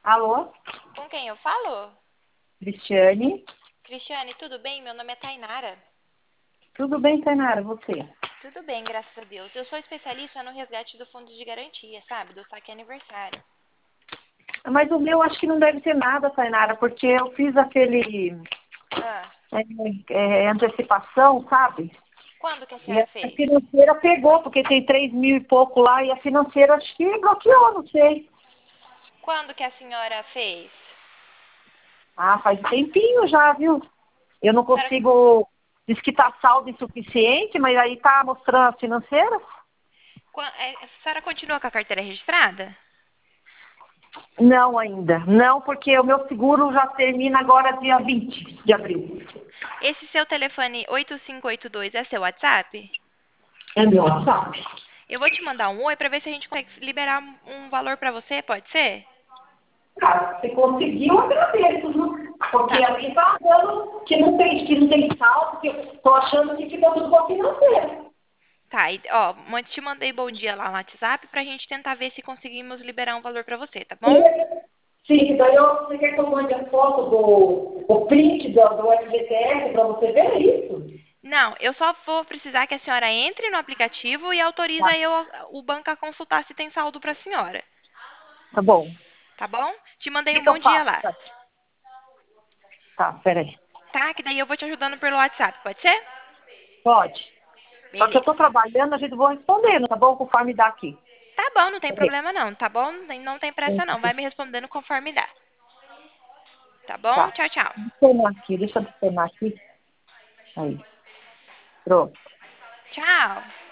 Alô, Com quem eu falo? Cristiane. Cristiane, tudo bem? Meu nome é Tainara. Tudo bem, Tainara? Você? Tudo bem, graças a Deus. Eu sou especialista no resgate do fundo de garantia, sabe? Do saque aniversário. Mas o meu acho que não deve ter nada, Tainara, porque eu fiz aquele Ah, antecipação, sabe? quando que a E senhora a fez? financeira pegou, porque tem 3.000 e pouco lá, e a financeira acho que bloqueou, não sei. Quando que a senhora fez? Ah, faz um tempinho já, viu? Eu não A senhora, consigo. Diz que tá saldo insuficiente, mas aí tá mostrando as financeiras? a senhora continua com a carteira registrada? Não ainda. Não, porque o meu seguro já termina agora dia 20 de abril. Esse seu telefone 8582 é seu WhatsApp? É meu WhatsApp. Eu vou te mandar um oi pra ver se a gente consegue liberar um valor pra você, pode ser? Cara, você conseguiu, eu agradeço, viu? Porque Tá. ali tá dando que não tem saldo, que eu tô achando que fica tudo bom financeiro. Tá, ó, te mandei bom dia lá no WhatsApp pra gente tentar ver se conseguimos liberar um valor pra você, tá bom? Sim, daí você quer que eu mande a foto o print do FGTS para você ver isso? Não, eu só vou precisar que a senhora entre no aplicativo e autoriza Tá, o banco a consultar se tem saldo pra senhora, tá bom. O tá bom? Te mandei que, um que bom eu dia faço? lá, Tá, peraí. tá? Que daí eu vou te ajudando pelo WhatsApp, pode ser? Pode. Só que eu Beleza. tô trabalhando, a gente vai respondendo, tá bom? Conforme dá aqui. Tá bom, não tem Peraí. problema não, tá bom? Não tem pressa não, vai me respondendo conforme dá. Tá bom? Tá. Tchau, tchau. Deixa eu adicionar aqui. Aí, pronto. Tchau.